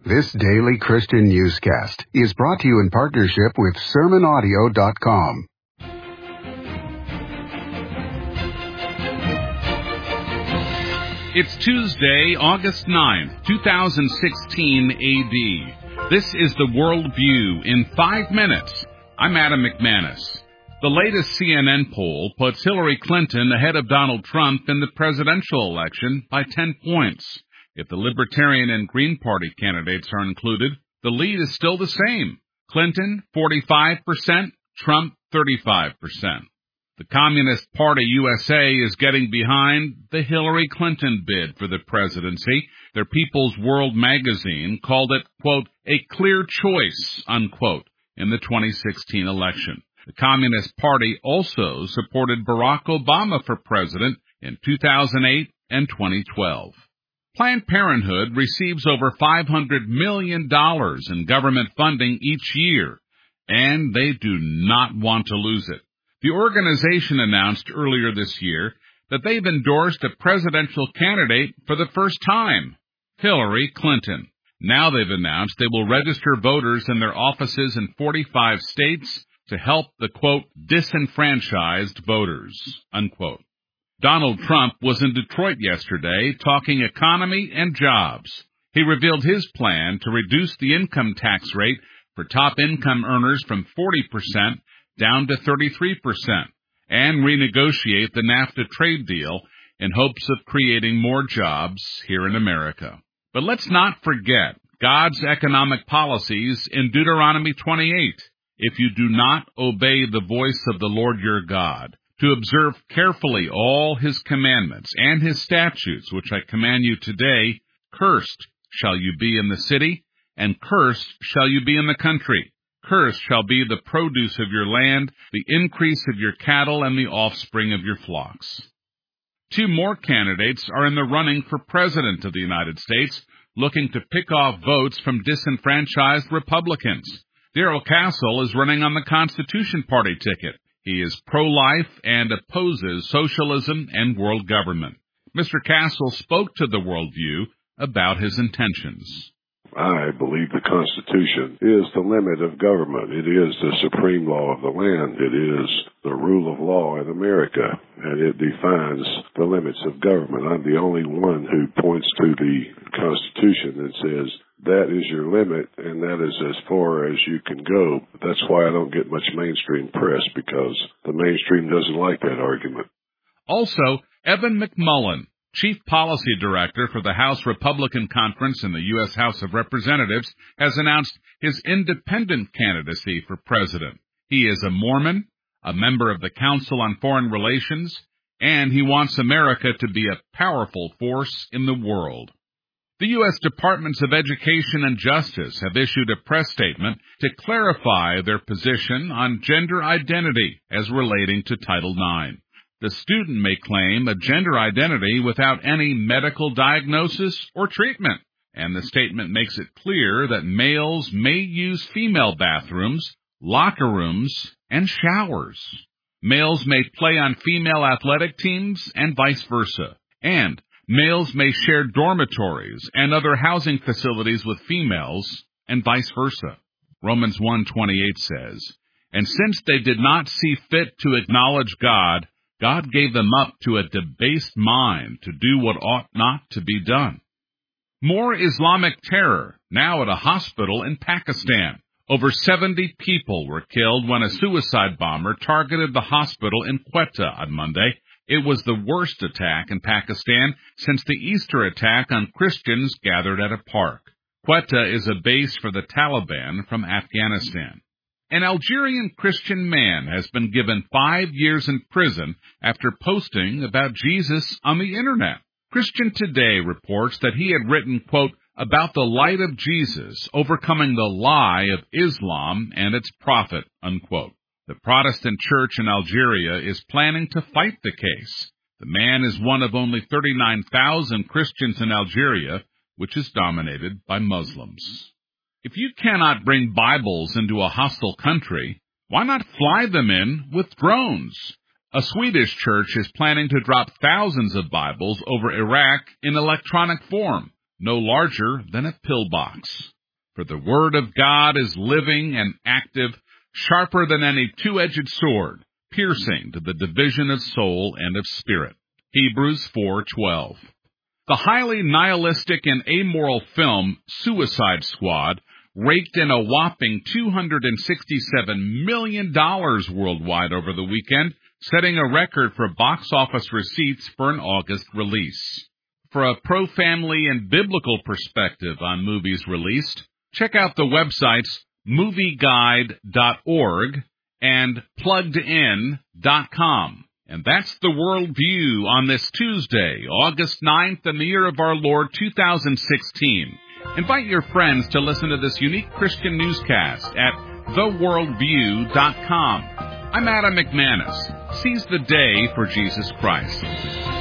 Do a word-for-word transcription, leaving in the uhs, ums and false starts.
This daily Christian newscast is brought to you in partnership with sermon audio dot com. It's Tuesday, August ninth, twenty sixteen A D. This is the World View in five minutes. I'm Adam McManus. The latest C N N poll puts Hillary Clinton ahead of Donald Trump in the presidential election by ten points. If the Libertarian and Green Party candidates are included, the lead is still the same. Clinton, forty-five percent, Trump, thirty-five percent. The Communist Party U S A is getting behind the Hillary Clinton bid for the presidency. Their People's World magazine called it, quote, a clear choice, unquote, in the twenty sixteen election. The Communist Party also supported Barack Obama for president in two thousand eight and twenty twelve. Planned Parenthood receives over five hundred million dollars in government funding each year, and they do not want to lose it. The organization announced earlier this year that they've endorsed a presidential candidate for the first time, Hillary Clinton. Now they've announced they will register voters in their offices in forty-five states to help the, quote, disenfranchised voters, unquote. Donald Trump was in Detroit yesterday talking economy and jobs. He revealed his plan to reduce the income tax rate for top income earners from forty percent down to thirty-three percent and renegotiate the NAFTA trade deal in hopes of creating more jobs here in America. But let's not forget God's economic policies in Deuteronomy twenty-eight. If you do not obey the voice of the Lord your God, to observe carefully all his commandments and his statutes, which I command you today, cursed shall you be in the city, and cursed shall you be in the country. Cursed shall be the produce of your land, the increase of your cattle, and the offspring of your flocks. Two more candidates are in the running for president of the United States, looking to pick off votes from disenfranchised Republicans. Darrell Castle is running on the Constitution Party ticket. He is pro-life and opposes socialism and world government. Mister Castle spoke to the Worldview about his intentions. I believe the Constitution is the limit of government. It is the supreme law of the land. It is the rule of law in America, and it defines the limits of government. I'm the only one who points to the Constitution and says, that is your limit, and that is as far as you can go. That's why I don't get much mainstream press, because the mainstream doesn't like that argument. Also, Evan McMullin, Chief Policy Director for the House Republican Conference in the U S House of Representatives, has announced his independent candidacy for president. He is a Mormon, a member of the Council on Foreign Relations, and he wants America to be a powerful force in the world. The U S Departments of Education and Justice have issued a press statement to clarify their position on gender identity as relating to Title nine. The student may claim a gender identity without any medical diagnosis or treatment, and the statement makes it clear that males may use female bathrooms, locker rooms, and showers. Males may play on female athletic teams and vice versa, and males may share dormitories and other housing facilities with females, and vice versa. Romans one twenty-eight says, and since they did not see fit to acknowledge God, God gave them up to a debased mind to do what ought not to be done. More Islamic terror, now at a hospital in Pakistan. Over seventy people were killed when a suicide bomber targeted the hospital in Quetta on Monday. It was the worst attack in Pakistan since the Easter attack on Christians gathered at a park. Quetta is a base for the Taliban from Afghanistan. An Algerian Christian man has been given five years in prison after posting about Jesus on the Internet. Christian Today reports that he had written, quote, about the light of Jesus overcoming the lie of Islam and its prophet, unquote. The Protestant Church in Algeria is planning to fight the case. The man is one of only thirty-nine thousand Christians in Algeria, which is dominated by Muslims. If you cannot bring Bibles into a hostile country, why not fly them in with drones? A Swedish church is planning to drop thousands of Bibles over Iraq in electronic form. no larger than a pillbox. For the word of God is living and active, sharper than any two-edged sword, piercing to the division of soul and of spirit. Hebrews four twelve. The highly nihilistic and amoral film Suicide Squad raked in a whopping two hundred sixty-seven million dollars worldwide over the weekend, setting a record for box office receipts for an August release. For a pro-family and biblical perspective on movies released, check out the websites movie guide dot org and plugged in dot com. And that's the Worldview on this Tuesday, August ninth, in the year of our Lord two thousand sixteen. Invite your friends to listen to this unique Christian newscast at the worldview dot com. I'm Adam McManus. Seize the day for Jesus Christ.